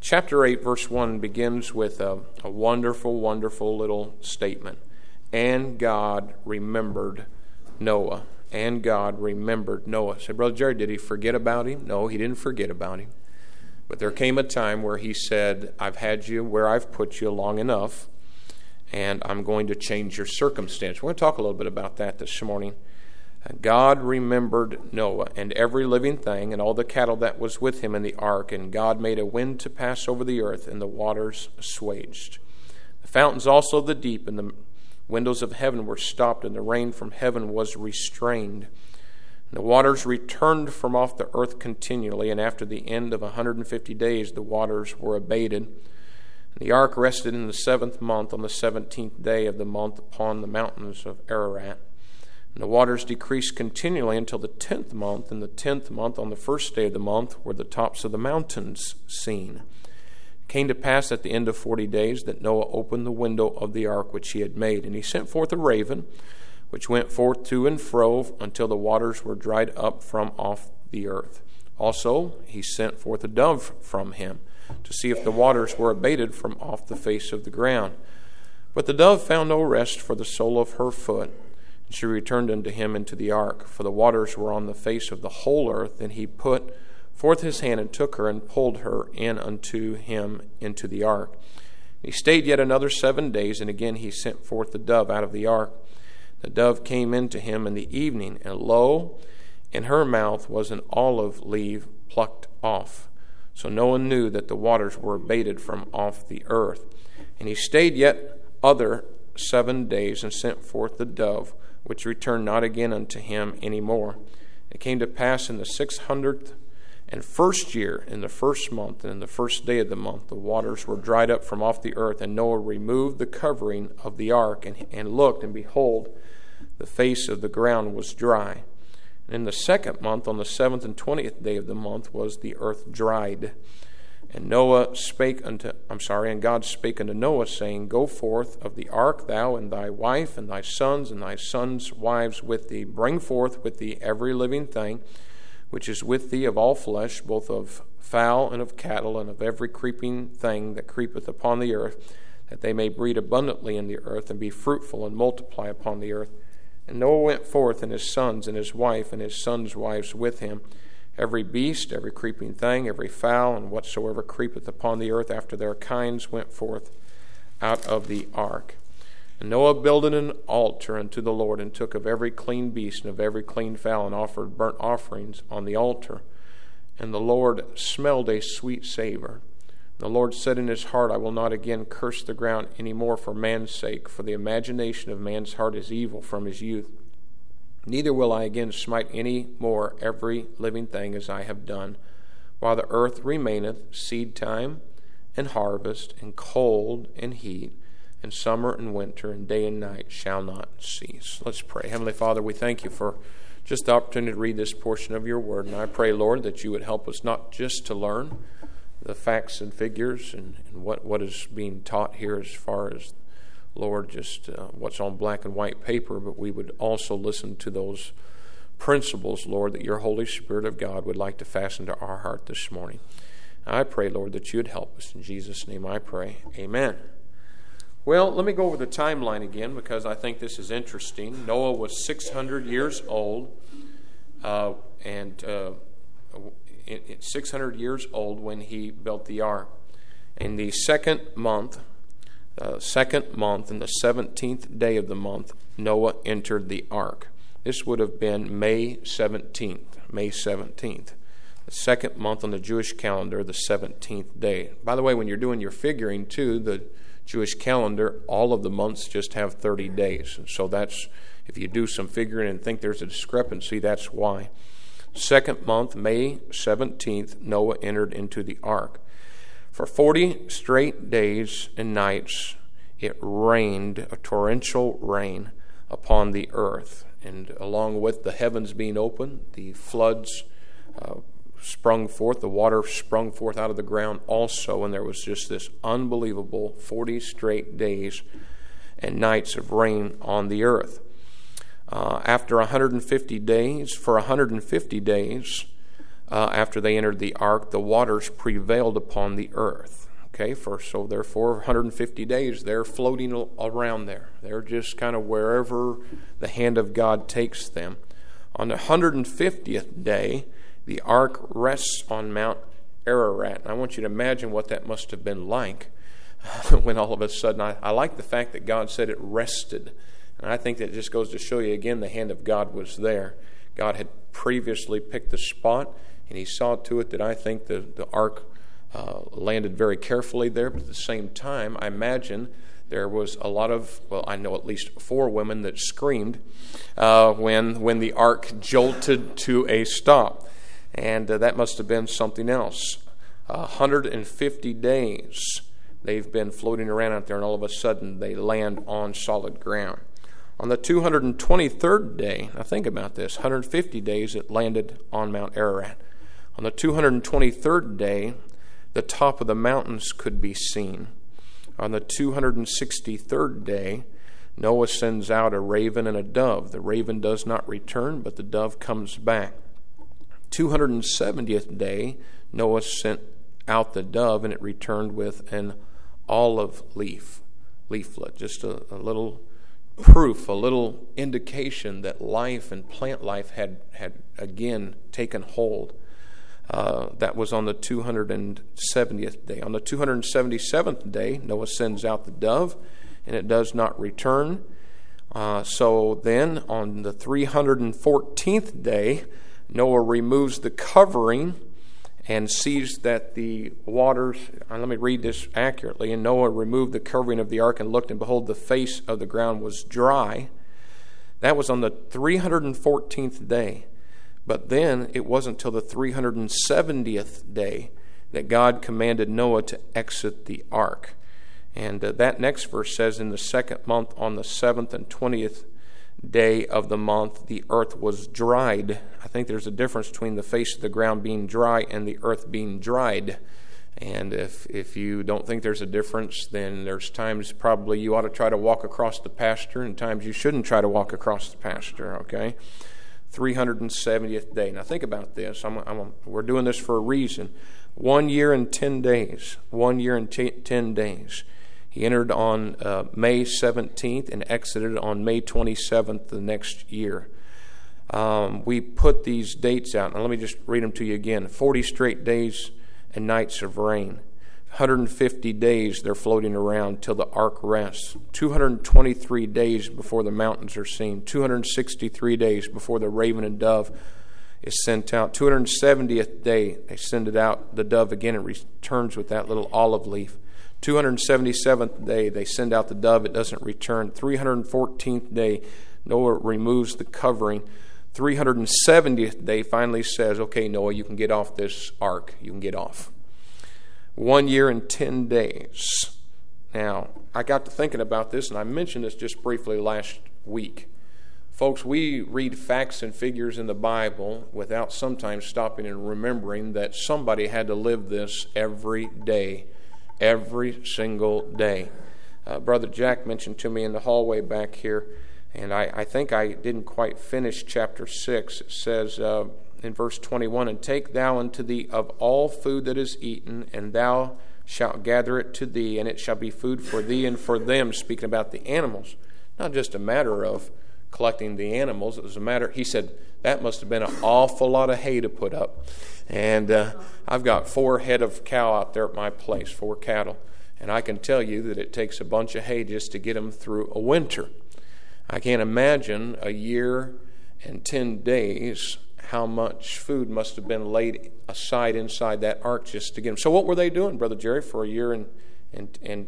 Chapter 8, verse 1 begins with a wonderful, wonderful little statement. And God remembered Noah. And God remembered Noah. Say, Brother Jerry, did he forget about him? No, he didn't forget about him. But there came a time where he said, I've had you where I've put you long enough, and I'm going to change your circumstance. We're going to talk a little bit about that this morning. God remembered Noah and every living thing and all the cattle that was with him in the ark, and God made a wind to pass over the earth, and the waters assuaged. The fountains also of the deep and the windows of heaven were stopped, and the rain from heaven was restrained. And the waters returned from off the earth continually, and after the end of 150 days the waters were abated. And the ark rested in the 7th month on the 17th day of the month upon the mountains of Ararat. And the waters decreased continually until the 10th month. In the 10th month, on the 1st day of the month, were the tops of the mountains seen. It came to pass at the end of 40 days that Noah opened the window of the ark which he had made. And he sent forth a raven, which went forth to and fro until the waters were dried up from off the earth. Also he sent forth a dove from him, to see if the waters were abated from off the face of the ground. But the dove found no rest for the sole of her foot. And she returned unto him into the ark, for the waters were on the face of the whole earth. And he put forth his hand and took her and pulled her in unto him into the ark. He stayed yet another 7 days, and again he sent forth the dove out of the ark. The dove came into him in the evening, and lo, in her mouth was an olive leaf plucked off. So Noah knew that the waters were abated from off the earth. And he stayed yet other 7 days, and sent forth the dove, which returned not again unto him any more. It came to pass in the 601st year, in the 1st month, and in the 1st day of the month, the waters were dried up from off the earth, and Noah removed the covering of the ark, and looked, and behold, the face of the ground was dry. And in the 2nd month, on the 7th and 20th day of the month, was the earth dried. And God spake unto Noah, saying, Go forth of the ark, thou and thy wife, and thy sons' wives with thee. Bring forth with thee every living thing which is with thee of all flesh, both of fowl and of cattle, and of every creeping thing that creepeth upon the earth, that they may breed abundantly in the earth, and be fruitful, and multiply upon the earth. And Noah went forth, and his sons, and his wife, and his sons' wives with him. Every beast, every creeping thing, every fowl, and whatsoever creepeth upon the earth after their kinds went forth out of the ark. And Noah builded an altar unto the Lord, and took of every clean beast and of every clean fowl, and offered burnt offerings on the altar. And the Lord smelled a sweet savor. The Lord said in his heart, I will not again curse the ground any more for man's sake, for the imagination of man's heart is evil from his youth. Neither will I again smite any more every living thing as I have done, while the earth remaineth, seed time and harvest, and cold and heat, and summer and winter, and day and night shall not cease. Let's pray. Heavenly Father, we thank you for just the opportunity to read this portion of your word. And I pray, Lord, that you would help us not just to learn the facts and figures and what is being taught here as far as, Lord, just what's on black and white paper, but we would also listen to those principles, Lord, that your Holy Spirit of God would like to fasten to our heart this morning. I pray, Lord, that you would help us. In Jesus' name I pray. Amen. Well, let me go over the timeline again, because I think this is interesting. Noah was 600 years old, 600 years old when he built the ark. In the 2nd month, and the 17th day of the month, Noah entered the ark. This would have been May 17th. The 2nd month on the Jewish calendar, the 17th day. By the way, when you're doing your figuring too, the Jewish calendar, all of the months just have 30 days. And so that's, if you do some figuring and think there's a discrepancy, that's why. 2nd month, May 17th, Noah entered into the ark. For 40 straight days and nights, it rained, a torrential rain, upon the earth. And along with the heavens being open, the floods sprung forth, the water sprung forth out of the ground also, and there was just this unbelievable 40 straight days and nights of rain on the earth. After 150 days, after they entered the ark, the waters prevailed upon the earth. Okay, so therefore 150 days they're floating around there. They're just kind of wherever the hand of God takes them. On the 150th day, the ark rests on Mount Ararat. And I want you to imagine what that must have been like when all of a sudden, I like the fact that God said it rested. And I think that just goes to show you again the hand of God was there. God had previously picked the spot, and he saw to it that I think the ark landed very carefully there. But at the same time, I imagine there was a lot of, well, I know at least 4 women that screamed when the ark jolted to a stop. And that must have been something else. 150 days they've been floating around out there, and all of a sudden they land on solid ground. On the 223rd day, now think about this, 150 days it landed on Mount Ararat. On the 223rd day, the top of the mountains could be seen. On the 263rd day, Noah sends out a raven and a dove. The raven does not return, but the dove comes back. 270th day, Noah sent out the dove, and it returned with an olive leaflet, just a little proof, a little indication that life and plant life had again taken hold. That was on the 270th day. On the 277th day, Noah sends out the dove, and it does not return. So then, on the 314th day, Noah removes the covering and sees that the waters, let me read this accurately, and Noah removed the covering of the ark and looked, and behold, the face of the ground was dry. That was on the 314th day. But then it wasn't until the 370th day that God commanded Noah to exit the ark. And that next verse says, in the 2nd month, on the 7th and 20th day of the month, the earth was dried. I think there's a difference between the face of the ground being dry and the earth being dried. And if you don't think there's a difference, then there's times probably you ought to try to walk across the pasture, and times you shouldn't try to walk across the pasture, okay? 370th day. Now think about this. We're doing this for a reason. 1 year and 10 days. 1 year and 10 days. He entered on May 17th and exited on May 27th the next year. We put these dates out. Now let me just read them to you again. 40 straight days and nights of rain. 150 days they're floating around till the ark rests. 223 days before the mountains are seen. 263 days before the raven and dove is sent out. 270th day they send it out, the dove again, and returns with that little olive leaf. 277th day they send out the dove, it doesn't return. 314th day Noah removes the covering. 370th day finally says, okay, Noah, you can get off this ark. You can get off. 1 year and 10 days. Now, I got to thinking about this, and I mentioned this just briefly last week. Folks, we read facts and figures in the Bible without sometimes stopping and remembering that somebody had to live this every day, every single day. Brother Jack mentioned to me in the hallway back here, and I think I didn't quite finish chapter 6. It says in verse 21, and take thou unto thee of all food that is eaten, and thou shalt gather it to thee, and it shall be food for thee and for them, speaking about the animals. Not just a matter of collecting the animals, it was a matter, he said, that must have been an awful lot of hay to put up. And I've got 4 head of cow out there at my place, 4 cattle, and I can tell you that it takes a bunch of hay just to get them through a winter. I can't imagine a year and 10 days how much food must have been laid aside inside that ark just to get them. So what were they doing, Brother Jerry, for a year and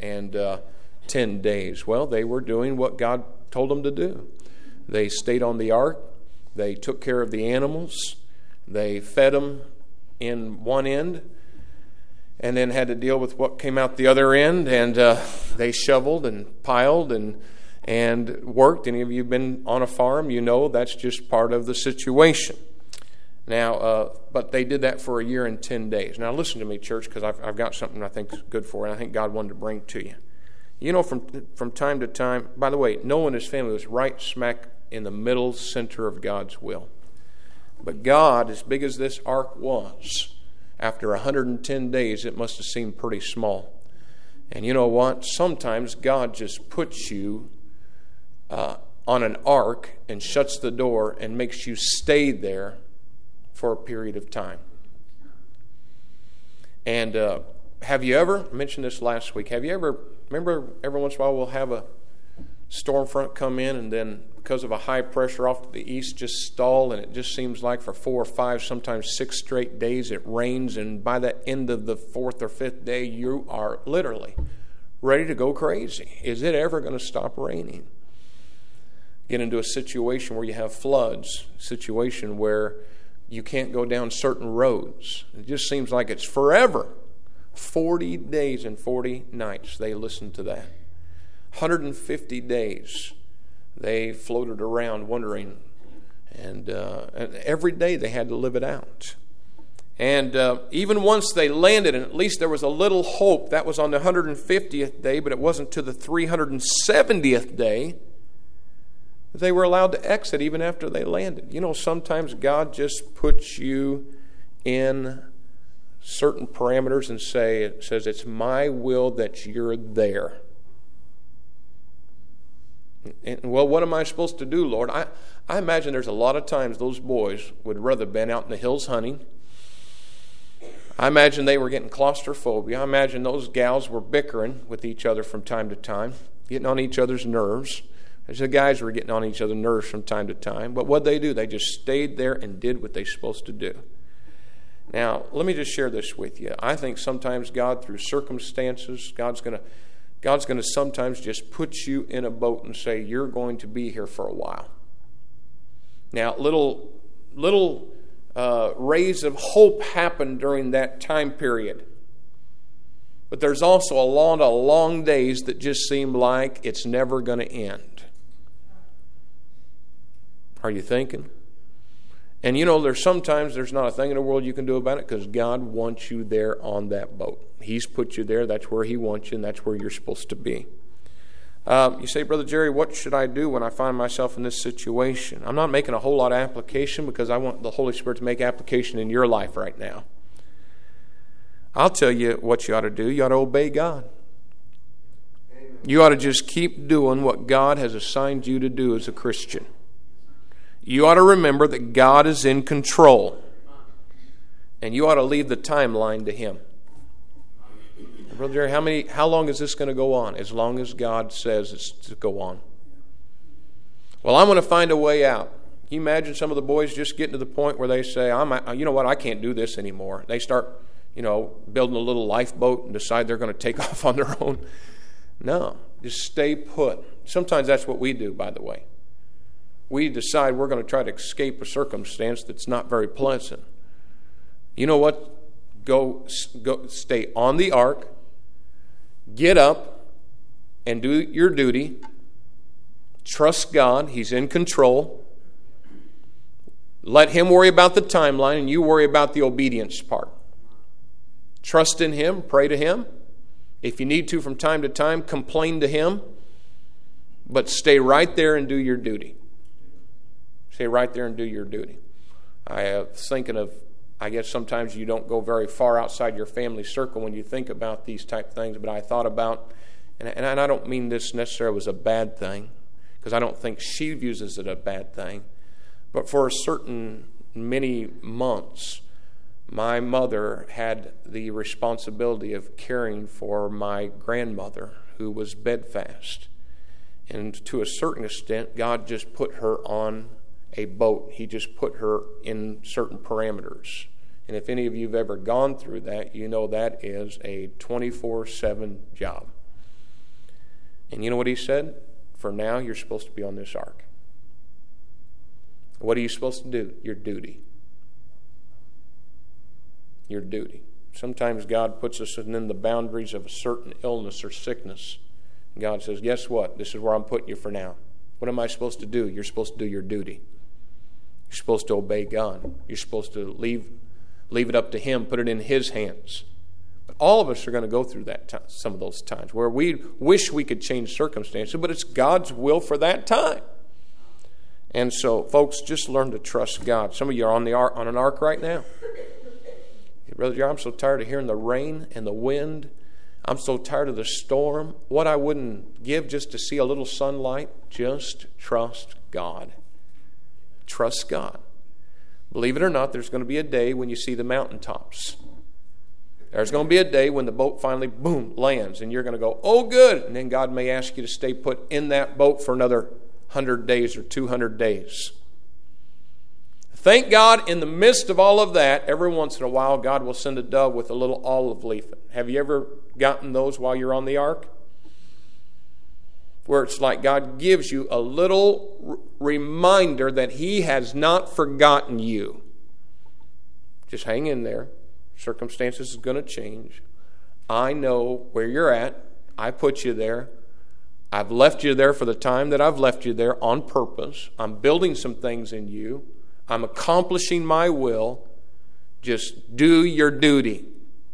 10 days? Well, they were doing what God told them to do. They stayed on the ark. They took care of the animals. They fed them in one end and then had to deal with what came out the other end. And they shoveled and piled and worked. Any of you have been on a farm, you know that's just part of the situation. Now, but they did that for a year and 10 days. Now listen to me, church, because I've got something I think is good for you, and I think God wanted to bring to you. You know, from time to time, by the way, Noah and his family was right smack in the middle center of God's will. But God, as big as this ark was, after 110 days, it must have seemed pretty small. And you know what? Sometimes God just puts you on an ark and shuts the door and makes you stay there for a period of time. And have you ever, I mentioned this last week, remember every once in a while we'll have a storm front come in, and then because of a high pressure off to the east just stall, and it just seems like for 4 or 5, sometimes 6 straight days it rains, and by the end of the 4th or 5th day you are literally ready to go crazy. Is it ever going to stop raining? Get into a situation where you have floods, a situation where you can't go down certain roads. It just seems like it's forever. 40 days and 40 nights they listened to that. 150 days they floated around wondering, and every day they had to live it out. And even once they landed, and at least there was a little hope, that was on the 150th day, but it wasn't to the 370th day that they were allowed to exit even after they landed. You know, sometimes God just puts you in certain parameters and says, it's my will that you're there. And, well, what am I supposed to do, Lord? I imagine there's a lot of times those boys would rather been out in the hills hunting. I imagine they were getting claustrophobia. I imagine those gals were bickering with each other from time to time, getting on each other's nerves. As the guys were getting on each other's nerves from time to time. But what'd they do? They just stayed there and did what they're supposed to do. Now, let me just share this with you. I think sometimes God, through circumstances, God's going to sometimes just put you in a boat and say, you're going to be here for a while. Now, little rays of hope happened during that time period. But there's also a lot of long days that just seem like it's never going to end. Are you thinking? And you know, there's not a thing in the world you can do about it, because God wants you there on that boat. He's put you there. That's where He wants you, and that's where you're supposed to be. You say, Brother Jerry, what should I do when I find myself in this situation? I'm not making a whole lot of application, because I want the Holy Spirit to make application in your life right now. I'll tell you what you ought to do. You ought to obey God. Amen. You ought to just keep doing what God has assigned you to do as a Christian. You ought to remember that God is in control. And you ought to leave the timeline to Him. Brother Jerry, how long is this going to go on? As long as God says it's to go on. Well, I'm going to find a way out. Can you imagine some of the boys just getting to the point where they say, you know what, I can't do this anymore. They start, building a little lifeboat and decide they're going to take off on their own. No, just stay put. Sometimes that's what we do, by the way. We decide we're going to try to escape a circumstance that's not very pleasant. You know what? Go stay on the ark, get up, and do your duty. Trust God. He's in control. Let Him worry about the timeline, and you worry about the obedience part. Trust in Him. Pray to Him. If you need to, from time to time, complain to Him. But stay right there and do your duty. Stay right there and do your duty. I was thinking of, I guess sometimes you don't go very far outside your family circle when you think about these type of things, but I thought about, and I don't mean this necessarily was a bad thing, because I don't think she views it a bad thing, but for a certain many months, my mother had the responsibility of caring for my grandmother, who was bedfast. And to a certain extent, God just put her on a boat. He just put her in certain parameters. And if any of you have ever gone through that, you know that is a 24/7 job. And you know what He said? For now, you're supposed to be on this ark. What are you supposed to do? Your duty. Your duty. Sometimes God puts us in the boundaries of a certain illness or sickness. And God says, guess what? This is where I'm putting you for now. What am I supposed to do? You're supposed to do your duty. You're supposed to obey God. You're supposed to leave it up to Him, put it in His hands. But all of us are going to go through that some of those times where we wish we could change circumstances, but it's God's will for that time. And so, folks, just learn to trust God. Some of you are on an ark right now. Brother Jerry, I'm so tired of hearing the rain and the wind. I'm so tired of the storm. What I wouldn't give just to see a little sunlight, just trust God. Trust God. Believe it or not, there's going to be a day when you see the mountaintops. There's going to be a day when the boat finally, boom, lands, and you're going to go, oh, good. And then God may ask you to stay put in that boat for another 100 days or 200 days. Thank God, in the midst of all of that, every once in a while, God will send a dove with a little olive leaf. Have you ever gotten those while you're on the ark? Where it's like God gives you a little reminder that He has not forgotten you. Just hang in there. Circumstances is going to change. I know where you're at. I put you there. I've left you there for the time that I've left you there on purpose. I'm building some things in you. I'm accomplishing my will. Just do your duty.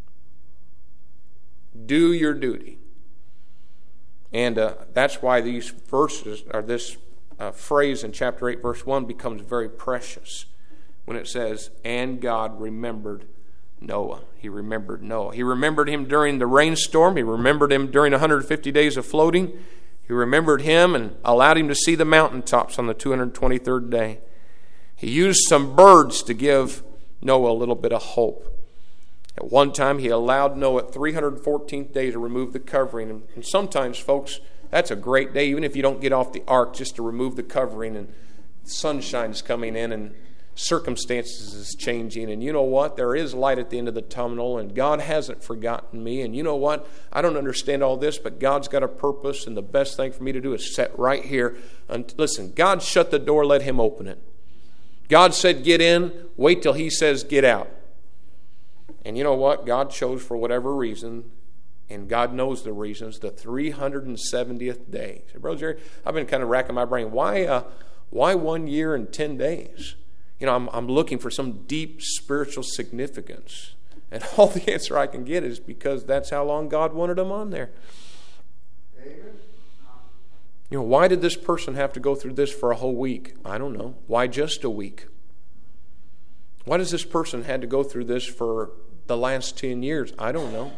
Do your duty. And that's why these verses, or this phrase in chapter 8, verse 1 becomes very precious. When it says, and God remembered Noah. He remembered Noah. He remembered him during the rainstorm. He remembered him during 150 days of floating. He remembered him and allowed him to see the mountaintops on the 223rd day. He used some birds to give Noah a little bit of hope. At one time, he allowed Noah at 314th day to remove the covering. And sometimes, folks, that's a great day, even if you don't get off the ark, just to remove the covering and sunshine's coming in and circumstances is changing. And you know what? There is light at the end of the tunnel, and God hasn't forgotten me. And you know what? I don't understand all this, but God's got a purpose, and the best thing for me to do is sit right here. And listen, God shut the door, let Him open it. God said get in, wait till He says get out. And you know what? God chose, for whatever reason, and God knows the reasons, the 370th day. I said, Brother Jerry, I've been kind of racking my brain. Why 1 year and 10 days? You know, I'm looking for some deep spiritual significance. And all the answer I can get is because that's how long God wanted them on there. Amen. You know, why did this person have to go through this for a whole week? I don't know. Why just a week? Why does this person had to go through this for the last 10 years? I don't know.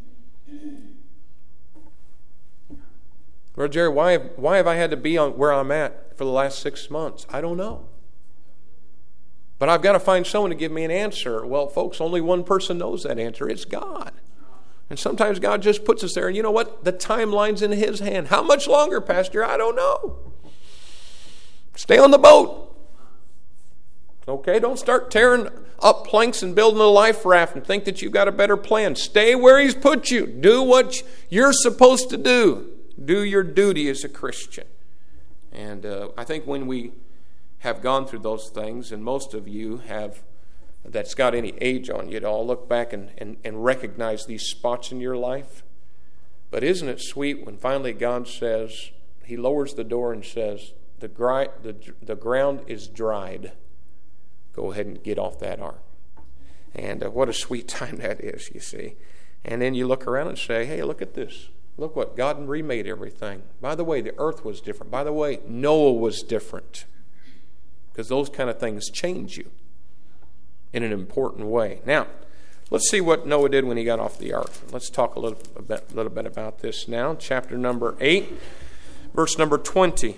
Brother Jerry, why have I had to be on where I'm at for the last 6 months? I don't know. But I've got to find someone to give me an answer. Well, folks, only one person knows that answer. It's God. And sometimes God just puts us there. And you know what? The timeline's in His hand. How much longer, Pastor? I don't know. Stay on the boat. Okay? Don't start tearing up planks and building a life raft and think that you've got a better plan. Stay where He's put you. Do what you're supposed to do. Do your duty as a Christian. And I think when we have gone through those things, and most of you have, that's got any age on you, to all look back and recognize these spots in your life. But isn't it sweet when finally God says, He lowers the door and says, the ground is dried. Go ahead and get off that ark. And what a sweet time that is, you see. And then you look around and say, hey, look at this. Look what, God remade everything. By the way, the earth was different. By the way, Noah was different. Because those kind of things change you in an important way. Now, let's see what Noah did when he got off the ark. Let's talk a little bit about this now. Chapter number 8, verse number 20.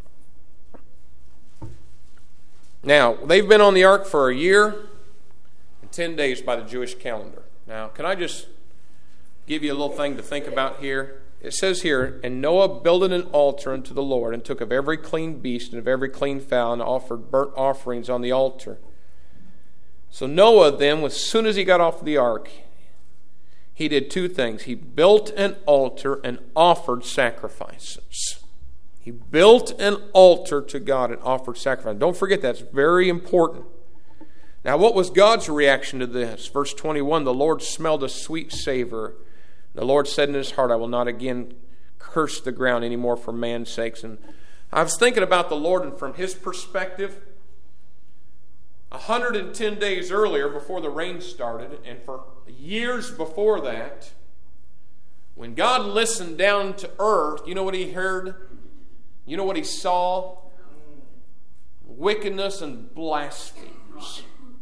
Now, they've been on the ark for a year and 10 days by the Jewish calendar. Now, can I just give you a little thing to think about here? It says here, and Noah builded an altar unto the Lord, and took of every clean beast and of every clean fowl, and offered burnt offerings on the altar. So Noah then, as soon as he got off the ark, he did two things. He built an altar and offered sacrifices. He built an altar to God and offered sacrifices. Don't forget, that's very important. Now, what was God's reaction to this? Verse 21, the Lord smelled a sweet savor. The Lord said in His heart, I will not again curse the ground anymore for man's sakes. And I was thinking about the Lord, and from His perspective, 110 days earlier, before the rain started, and for years before that, when God listened down to earth, you know what He heard? You know what He saw? wickedness and blasphemes.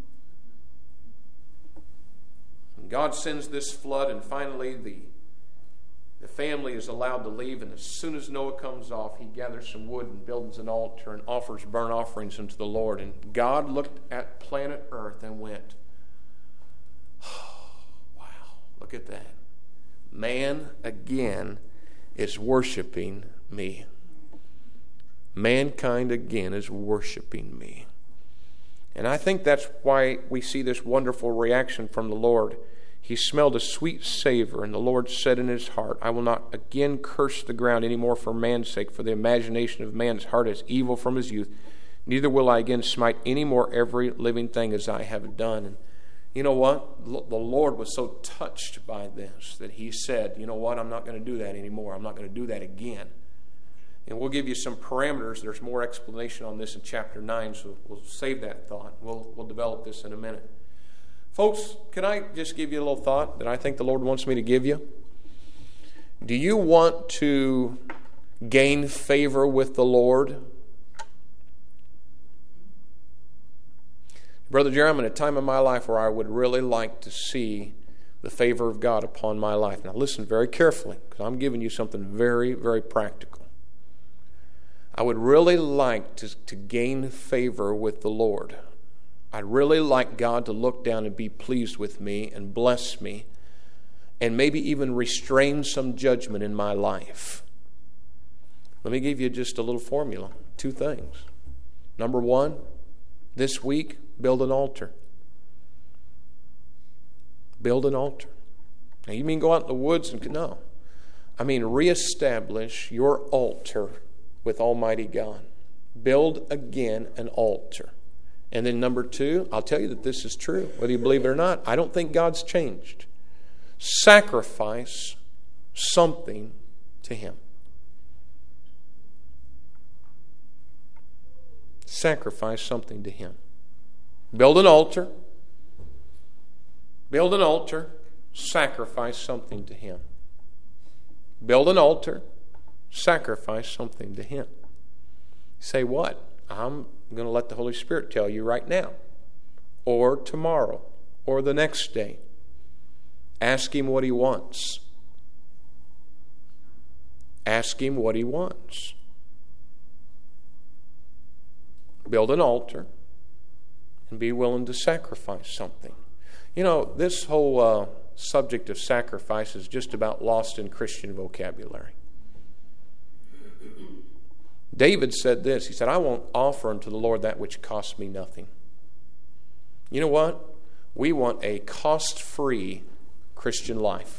And God sends this flood, and finally the family is allowed to leave, and as soon as Noah comes off, he gathers some wood and builds an altar and offers burnt offerings unto the Lord. And God looked at planet Earth and went, oh, wow, look at that. Man again is worshiping me. Mankind again is worshiping me. And I think that's why we see this wonderful reaction from the Lord. He smelled a sweet savor, and the Lord said in his heart, I will not again curse the ground any more for man's sake, for the imagination of man's heart is evil from his youth. Neither will I again smite any more every living thing as I have done. And you know what? The Lord was so touched by this that he said, you know what? I'm not going to do that anymore. I'm not going to do that again. And we'll give you some parameters. There's more explanation on this in chapter 9, so we'll save that thought. We'll develop this in a minute. Folks, can I just give you a little thought that I think the Lord wants me to give you? Do you want to gain favor with the Lord? Brother Jerry, I'm in a time in my life where I would really like to see the favor of God upon my life. Now listen very carefully, because I'm giving you something very, very practical. I would really like to gain favor with the Lord. I'd really like God to look down and be pleased with me and bless me and maybe even restrain some judgment in my life. Let me give you just a little formula. 2 things. Number 1, this week, build an altar. Build an altar. Now, you mean go out in the woods? No. I mean reestablish your altar with Almighty God. Build again an altar. And then number 2, I'll tell you that this is true, whether you believe it or not. I don't think God's changed. Sacrifice something to Him. Sacrifice something to Him. Build an altar. Build an altar. Sacrifice something to Him. Build an altar. Sacrifice something to Him. Say what? I'm going to let the Holy Spirit tell you right now, or tomorrow, or the next day. Ask Him what He wants. Ask Him what He wants. Build an altar and be willing to sacrifice something. You know, this whole subject of sacrifice is just about lost in Christian vocabulary. David said this. He said, I won't offer unto the Lord that which costs me nothing. You know what? We want a cost-free Christian life.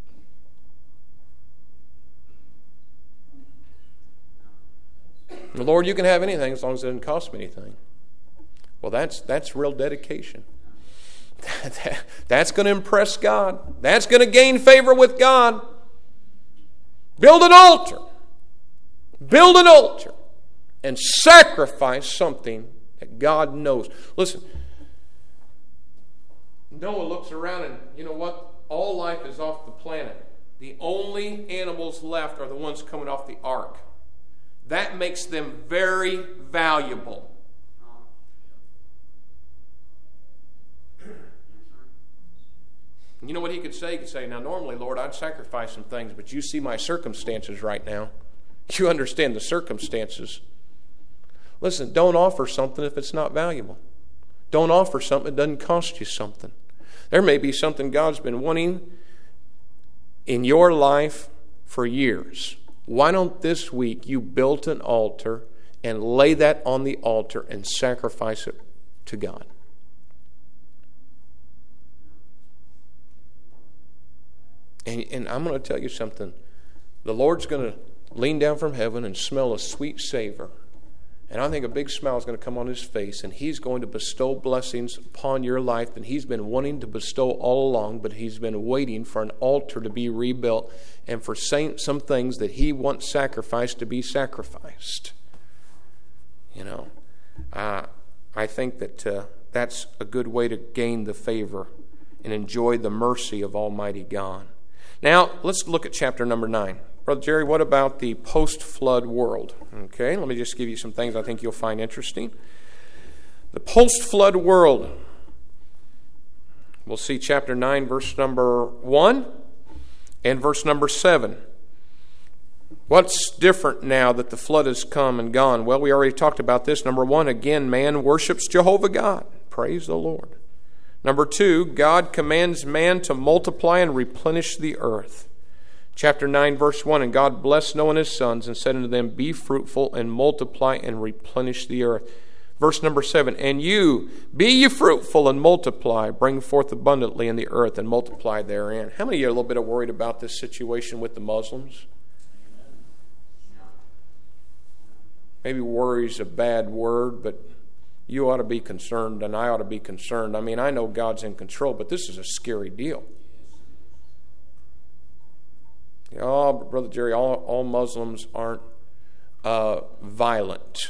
Lord, you can have anything as long as it doesn't cost me anything. Well, that's real dedication. That's going to impress God. That's going to gain favor with God. Build an altar. Build an altar and sacrifice something that God knows. Listen, Noah looks around and you know what? All life is off the planet. The only animals left are the ones coming off the ark. That makes them very valuable. You know what he could say? He could say, now normally, Lord, I'd sacrifice some things, but you see my circumstances right now. You understand the circumstances. Listen, don't offer something if it's not valuable. Don't offer something that doesn't cost you something. There may be something God's been wanting in your life for years. Why don't this week you build an altar and lay that on the altar and sacrifice it to God? And I'm going to tell you something. The Lord's going to lean down from heaven and smell a sweet savor. And I think a big smile is going to come on His face, and He's going to bestow blessings upon your life that He's been wanting to bestow all along, but He's been waiting for an altar to be rebuilt and for some things that He wants sacrificed to be sacrificed. You know, I think that that's a good way to gain the favor and enjoy the mercy of Almighty God. Now, let's look at chapter number 9. Brother Jerry, what about the post-flood world? Okay, let me just give you some things I think you'll find interesting. The post-flood world. We'll see chapter 9, verse number 1 and verse number 7. What's different now that the flood has come and gone? Well, we already talked about this. Number 1, again, man worships Jehovah God. Praise the Lord. Number 2, God commands man to multiply and replenish the earth. Chapter 9, verse 1, and God blessed Noah and his sons and said unto them, be fruitful and multiply and replenish the earth. Verse number 7, and you, be ye fruitful and multiply, bring forth abundantly in the earth and multiply therein. How many of you are a little bit worried about this situation with the Muslims? Maybe worry is a bad word, but you ought to be concerned and I ought to be concerned. I mean, I know God's in control, but this is a scary deal. Oh, Brother Jerry, all Muslims aren't violent.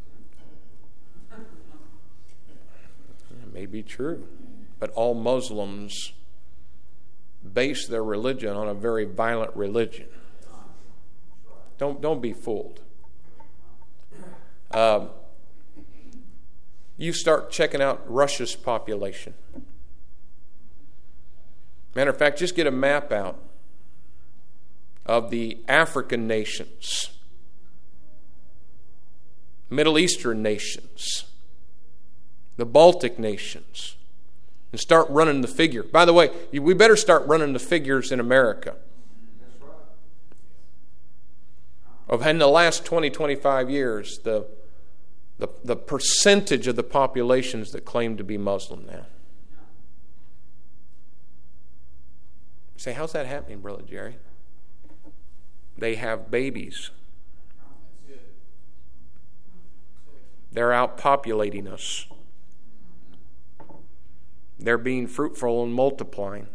It may be true, but all Muslims base their religion on a very violent religion. Don't be fooled. You start checking out Russia's population. Matter of fact, just get a map out of the African nations, Middle Eastern nations, the Baltic nations, and start running the figure. By the way, we better start running the figures in America. Of in the last 20, 25 years, the percentage of the populations that claim to be Muslim now. You say, how's that happening, Brother Jerry? They have babies. They're outpopulating us. They're being fruitful and multiplying.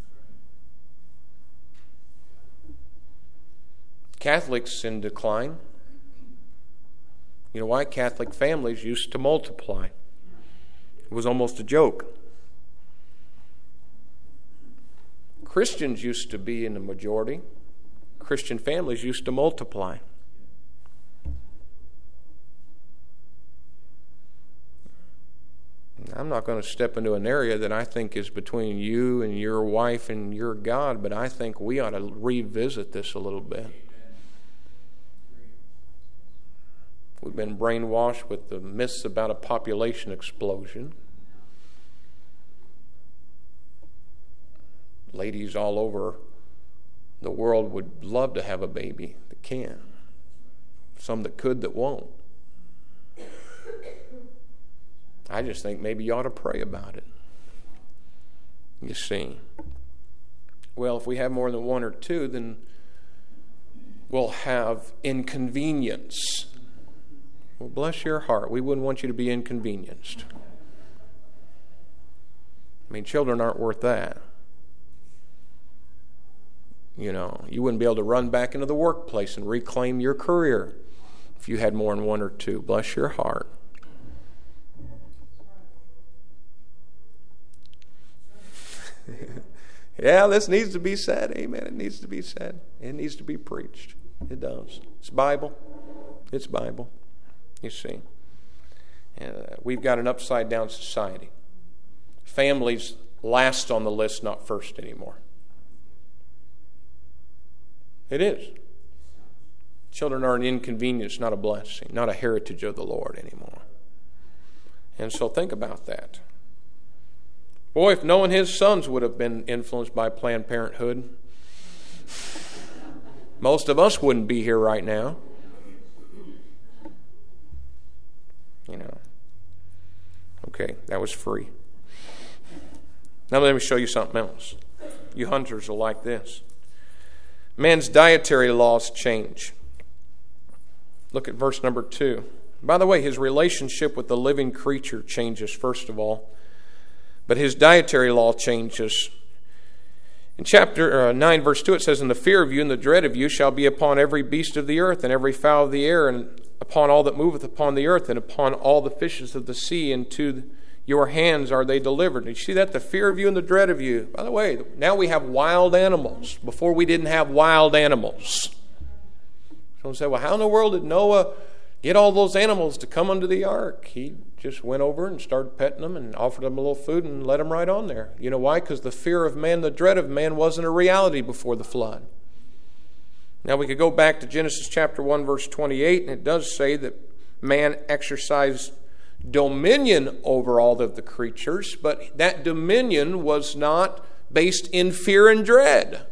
Catholics in decline. You know why? Catholic families used to multiply. It was almost a joke. Christians used to be in the majority. Christian families used to multiply. I'm not going to step into an area that I think is between you and your wife and your God, but I think we ought to revisit this a little bit. We've been brainwashed with the myths about a population explosion. Ladies all over the world would love to have a baby that can. Some that could that won't. I just think maybe you ought to pray about it. You see. Well, if we have more than one or two, then we'll have inconvenience. Well, bless your heart. We wouldn't want you to be inconvenienced. I mean, children aren't worth that. You know, you wouldn't be able to run back into the workplace and reclaim your career if you had more than one or two. Bless your heart. Yeah, this needs to be said. Amen. It needs to be said. It needs to be preached. It does. It's Bible. It's Bible. You see. We've got an upside-down society. Families last on the list, not first anymore. It is. Children are an inconvenience, not a blessing, not a heritage of the Lord anymore. And so think about that. Boy, if Noah and his sons would have been influenced by Planned Parenthood, most of us wouldn't be here right now. You know. Okay, that was free. Now let me show you something else. You hunters will like this. Man's dietary laws change. Look at verse number 2. By the way, his relationship with the living creature changes, first of all. But his dietary law changes. In chapter 9, verse 2, it says, and the fear of you and the dread of you shall be upon every beast of the earth, and every fowl of the air, and upon all that moveth upon the earth, and upon all the fishes of the sea, and to your hands are they delivered. And you see that? The fear of you and the dread of you. By the way, now we have wild animals. Before we didn't have wild animals. Someone said, well, how in the world did Noah get all those animals to come under the ark? He just went over and started petting them and offered them a little food and let them right on there. You know why? Because the fear of man, the dread of man wasn't a reality before the flood. Now we could go back to Genesis chapter 1, verse 28, and it does say that man exercised dominion over all of the creatures, but that dominion was not based in fear and dread.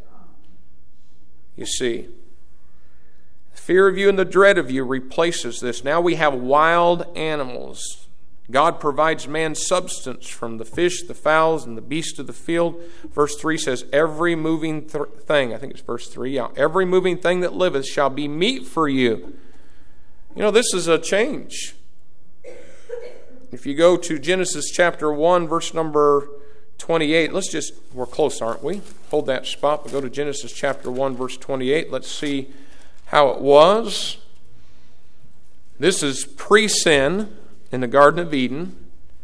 You see, the fear of you and the dread of you replaces this. Now we have wild animals. God provides man substance from the fish, the fowls, and the beasts of the field. Verse 3 says, every moving thing, I think it's verse 3, every moving thing that liveth shall be meat for you. You know, this is a change. If you go to Genesis chapter 1, verse number 28, we're close, aren't we? Hold that spot. We'll go to Genesis chapter 1, verse 28. Let's see how it was. This is pre-sin in the Garden of Eden.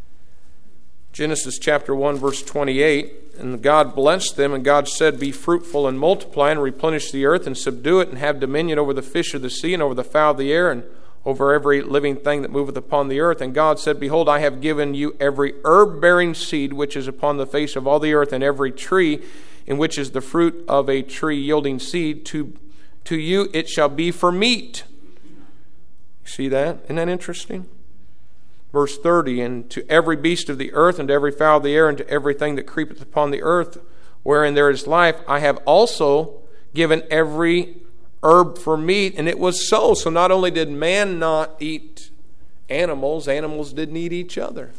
Genesis chapter 1, verse 28. And God blessed them, and God said, be fruitful and multiply and replenish the earth and subdue it and have dominion over the fish of the sea and over the fowl of the air and over every living thing that moveth upon the earth. And God said, behold, I have given you every herb-bearing seed which is upon the face of all the earth, and every tree in which is the fruit of a tree yielding seed. To you it shall be for meat. See that? Isn't that interesting? Verse 30, and to every beast of the earth, and to every fowl of the air, and to everything that creepeth upon the earth, wherein there is life, I have also given every herb for meat. And it was so. So not only did man not eat animals, animals didn't eat each other.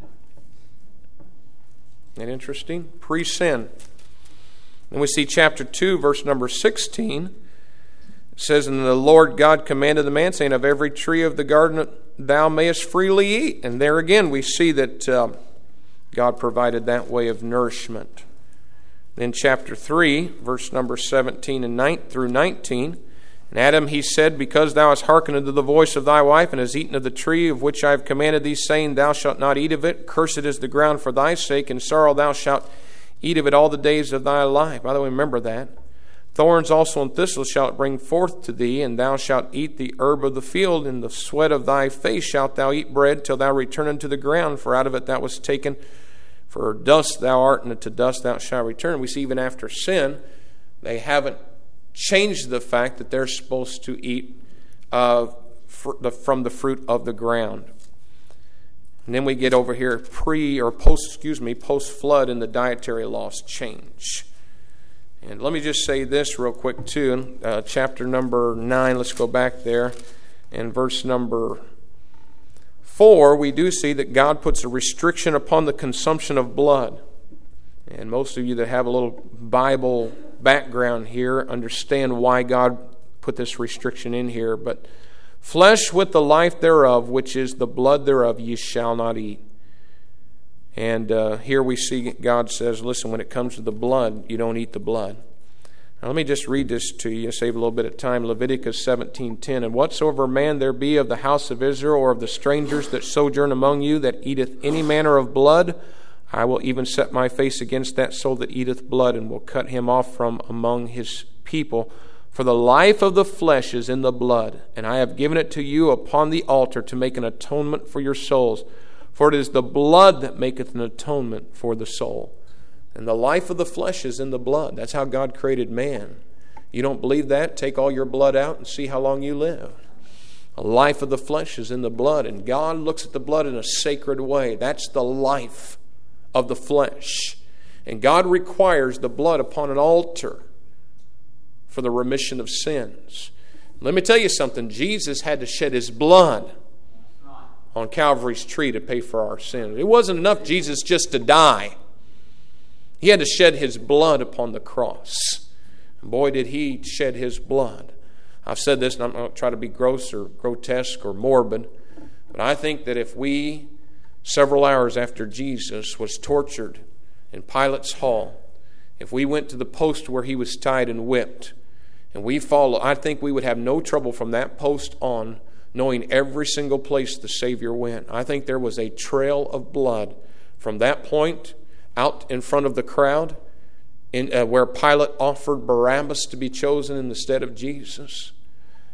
Isn't that interesting? Pre-sin. And we see chapter 2, verse number 16. It says, and the Lord God commanded the man, saying, of every tree of the garden thou mayest freely eat. And there again we see that God provided that way of nourishment. In chapter 3, verse number 17 and 9 through 19, and Adam he said, because thou hast hearkened unto the voice of thy wife, and hast eaten of the tree of which I have commanded thee, saying, thou shalt not eat of it, cursed is the ground for thy sake, and sorrow thou shalt eat of it all the days of thy life. By the way, remember that. Thorns also and thistles shall it bring forth to thee, and thou shalt eat the herb of the field, in the sweat of thy face shalt thou eat bread, till thou return unto the ground, for out of it thou wast taken. For dust thou art, and to dust thou shalt return. We see even after sin, they haven't changed the fact that they're supposed to eat from the fruit of the ground. And then we get over here post-flood, and the dietary laws change. And let me just say this real quick too. Chapter number 9, let's go back there. And verse number 4, we do see that God puts a restriction upon the consumption of blood. And most of you that have a little Bible background here understand why God put this restriction in here. But flesh with the life thereof, which is the blood thereof, ye shall not eat. And here we see God says, listen, when it comes to the blood, you don't eat the blood. Now, let me just read this to you, save a little bit of time. Leviticus 17:10. And whatsoever man there be of the house of Israel, or of the strangers that sojourn among you, that eateth any manner of blood, I will even set my face against that soul that eateth blood, and will cut him off from among his people. For the life of the flesh is in the blood, and I have given it to you upon the altar to make an atonement for your souls. For it is the blood that maketh an atonement for the soul. And the life of the flesh is in the blood. That's how God created man. You don't believe that? Take all your blood out and see how long you live. The life of the flesh is in the blood. And God looks at the blood in a sacred way. That's the life of the flesh. And God requires the blood upon an altar for the remission of sins. Let me tell you something. Jesus had to shed his blood on Calvary's tree to pay for our sins. It wasn't enough Jesus just to die. He had to shed his blood upon the cross. And boy, did he shed his blood. I've said this, and I'm not going to try to be gross or grotesque or morbid, but I think that if we, several hours after Jesus was tortured in Pilate's hall, if we went to the post where he was tied and whipped, and we followed, I think we would have no trouble from that post on knowing every single place the Savior went. I think there was a trail of blood from that point out in front of the crowd, where Pilate offered Barabbas to be chosen in the stead of Jesus.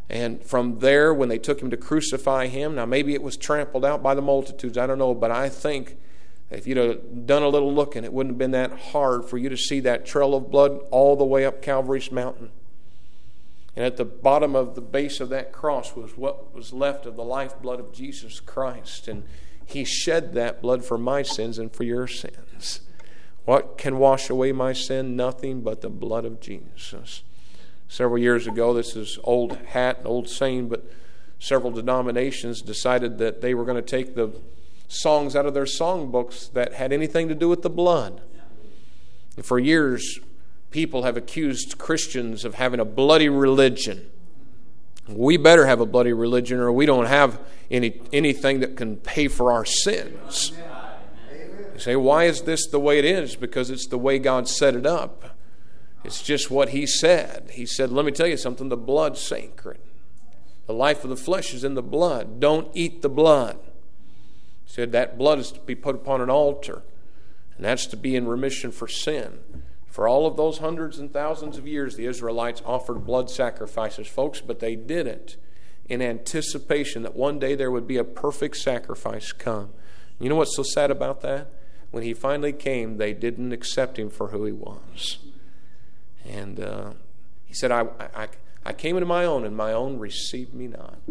And from there, when they took him to crucify him, now maybe it was trampled out by the multitudes, I don't know, but I think if you'd have done a little looking, it wouldn't have been that hard for you to see that trail of blood all the way up Calvary's mountain. And at the bottom of the base of that cross was what was left of the lifeblood of Jesus Christ. And he shed that blood for my sins and for your sins. What can wash away my sin? Nothing but the blood of Jesus. Several years ago, this is old hat, old saying, but several denominations decided that they were going to take the songs out of their songbooks that had anything to do with the blood. And for years, people have accused Christians of having a bloody religion. We better have a bloody religion, or we don't have anything that can pay for our sins. You say, why is this the way it is? Because it's the way God set it up. It's just what He said. He said, let me tell you something, the blood's sacred. The life of the flesh is in the blood. Don't eat the blood. He said that blood is to be put upon an altar, and that's to be in remission for sin. For all of those hundreds and thousands of years, the Israelites offered blood sacrifices, folks, but they did it in anticipation that one day there would be a perfect sacrifice come. You know what's so sad about that? When He finally came, they didn't accept Him for who He was. And He said, I came into my own, and my own received me not.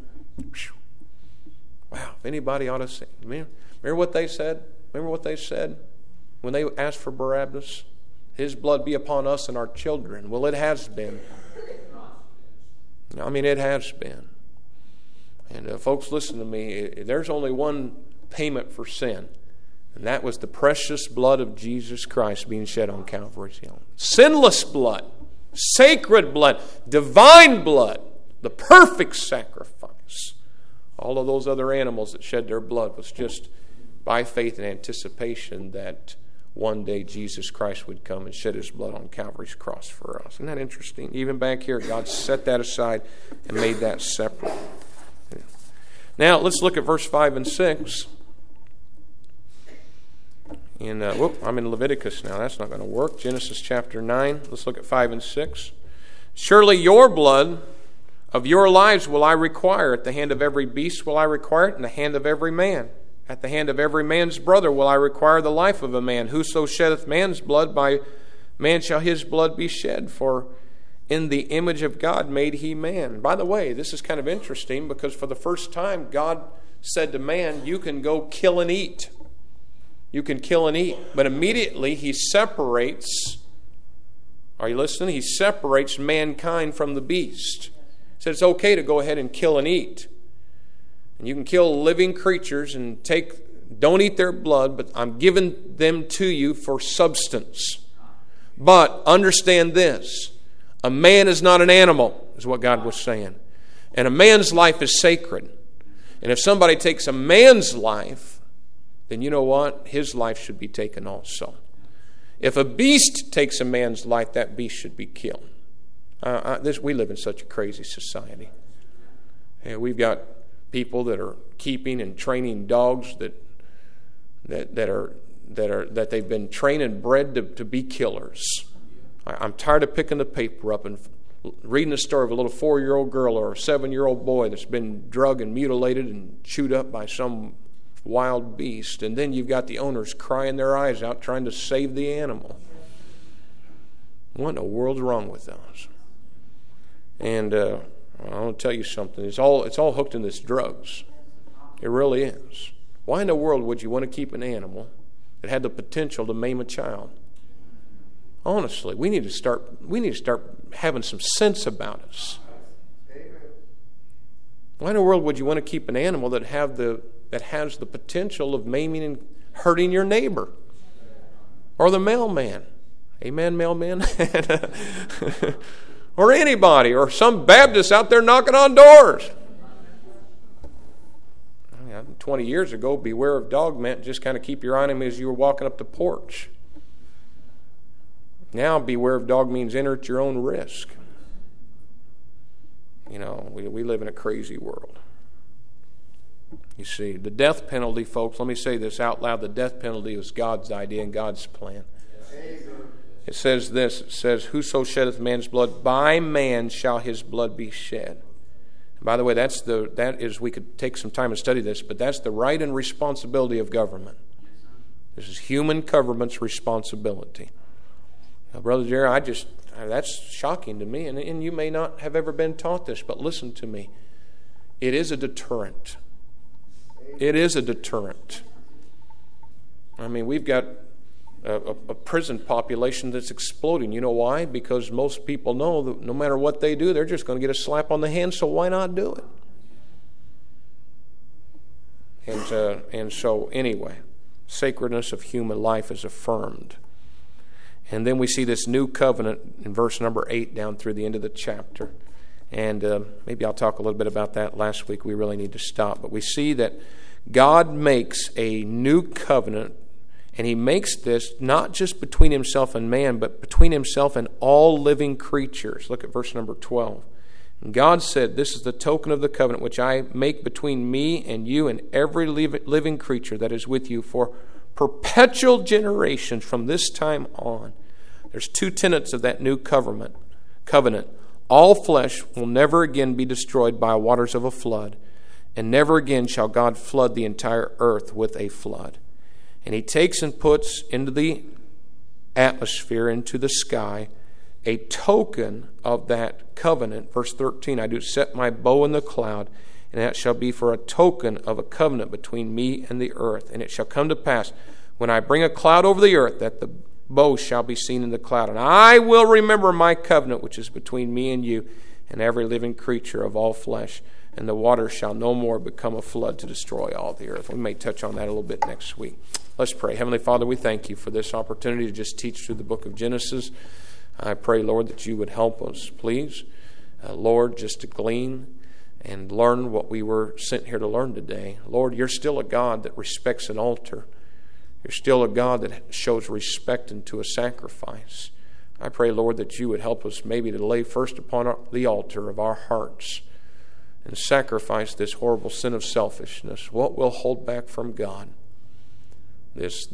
Wow, if anybody ought to say, remember what they said? Remember what they said when they asked for Barabbas? His blood be upon us and our children. Well, it has been. I mean, it has been. And folks, listen to me. There's only one payment for sin, and that was the precious blood of Jesus Christ being shed on Calvary's hill. Sinless blood, sacred blood, divine blood, the perfect sacrifice. All of those other animals that shed their blood was just by faith and anticipation that one day Jesus Christ would come and shed His blood on Calvary's cross for us. Isn't that interesting? Even back here, God set that aside and made that separate. Now, let's look at verse 5 and 6. I'm in Leviticus now. That's not going to work. Genesis chapter 9. Let's look at 5 and 6. Surely your blood of your lives will I require. At the hand of every beast will I require it, in the hand of every man. At the hand of every man's brother will I require the life of a man. Whoso sheddeth man's blood, by man shall his blood be shed. For in the image of God made He man. By the way, this is kind of interesting, because for the first time God said to man, you can go kill and eat. You can kill and eat. But immediately He separates, are you listening? He separates mankind from the beast. He said it's okay to go ahead and kill and eat. And you can kill living creatures and don't eat their blood, but I'm giving them to you for substance. But understand this, a man is not an animal, is what God was saying. And a man's life is sacred. And if somebody takes a man's life, then you know what? His life should be taken also. If a beast takes a man's life, that beast should be killed. We live in such a crazy society. And we've got people that are keeping and training dogs that they've been trained and bred to be killers. I'm tired of picking the paper up and reading the story of a little 4-year-old girl or a 7-year-old boy that's been drugged and mutilated and chewed up by some wild beast, and then you've got the owners crying their eyes out trying to save the animal. What in the world's wrong with us? And I want to tell you something. It's all hooked in this drugs. It really is. Why in the world would you want to keep an animal that had the potential to maim a child? Honestly, we need to start having some sense about us. Why in the world would you want to keep an animal that has the potential of maiming and hurting your neighbor or the mailman? Amen, mailman. Or anybody, or some Baptist out there knocking on doors. 20 years ago, beware of dog meant just kind of keep your eye on him as you were walking up the porch. Now, beware of dog means enter at your own risk. You know, we live in a crazy world. You see, the death penalty, folks, let me say this out loud. The death penalty is God's idea and God's plan. It says this, it says, whoso sheddeth man's blood, by man shall his blood be shed. And by the way, that is, we could take some time and study this, but that's the right and responsibility of government. This is human government's responsibility. Now, Brother Jerry, that's shocking to me, and you may not have ever been taught this, but listen to me. It is a deterrent. It is a deterrent. I mean, we've got a prison population that's exploding. You know why? Because most people know that no matter what they do, they're just going to get a slap on the hand, so why not do it? And so anyway, sacredness of human life is affirmed. And then we see this new covenant in verse number 8 down through the end of the chapter. And maybe I'll talk a little bit about that last week. We really need to stop. But we see that God makes a new covenant, and He makes this not just between Himself and man, but between Himself and all living creatures. Look at verse number 12. And God said, "This is the token of the covenant which I make between me and you and every living creature that is with you for perpetual generations from this time on." There's two tenets of that new covenant. All flesh will never again be destroyed by waters of a flood, and never again shall God flood the entire earth with a flood. And He takes and puts into the atmosphere, into the sky, a token of that covenant. Verse 13, "I do set my bow in the cloud, and that shall be for a token of a covenant between me and the earth. And it shall come to pass, when I bring a cloud over the earth, that the bow shall be seen in the cloud. And I will remember my covenant, which is between me and you, and every living creature of all flesh. And the water shall no more become a flood to destroy all the earth." We may touch on that a little bit next week. Let's pray. Heavenly Father, we thank You for this opportunity to just teach through the book of Genesis. I pray, Lord, that You would help us, please. Lord, just to glean and learn what we were sent here to learn today. Lord, You're still a God that respects an altar. You're still a God that shows respect unto a sacrifice. I pray, Lord, that You would help us maybe to lay first upon the altar of our hearts and sacrifice this horrible sin of selfishness. What will hold back from God? This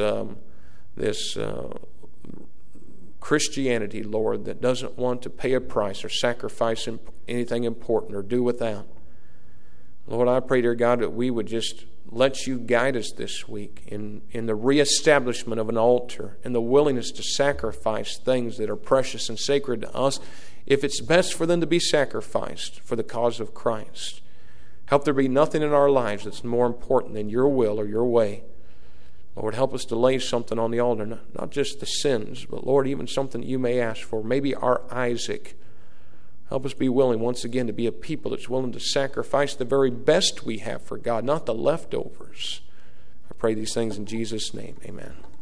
Christianity, Lord, that doesn't want to pay a price or sacrifice anything important or do without. Lord, I pray, dear God, that we would just let You guide us this week in the reestablishment of an altar and the willingness to sacrifice things that are precious and sacred to us if it's best for them to be sacrificed for the cause of Christ. Help there be nothing in our lives that's more important than Your will or Your way. Lord, help us to lay something on the altar, not just the sins, but Lord, even something You may ask for, maybe our Isaac. Help us be willing once again to be a people that's willing to sacrifice the very best we have for God, not the leftovers. I pray these things in Jesus' name. Amen.